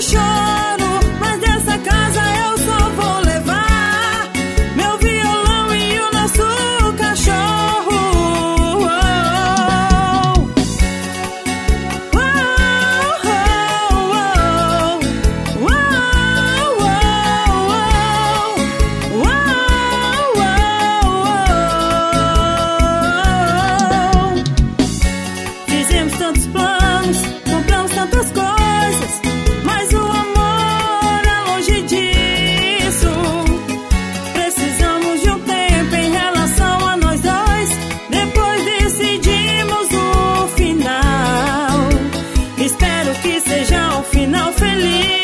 choro, mas dessa casa eu só vou levar meu violão e o nosso cachorro. Fizemos tantos planos, compramos tantas coisas, mas o amor é longe disso. Precisamos de um tempo em relação a nós dois, depois decidimos o final. Espero que seja um final feliz.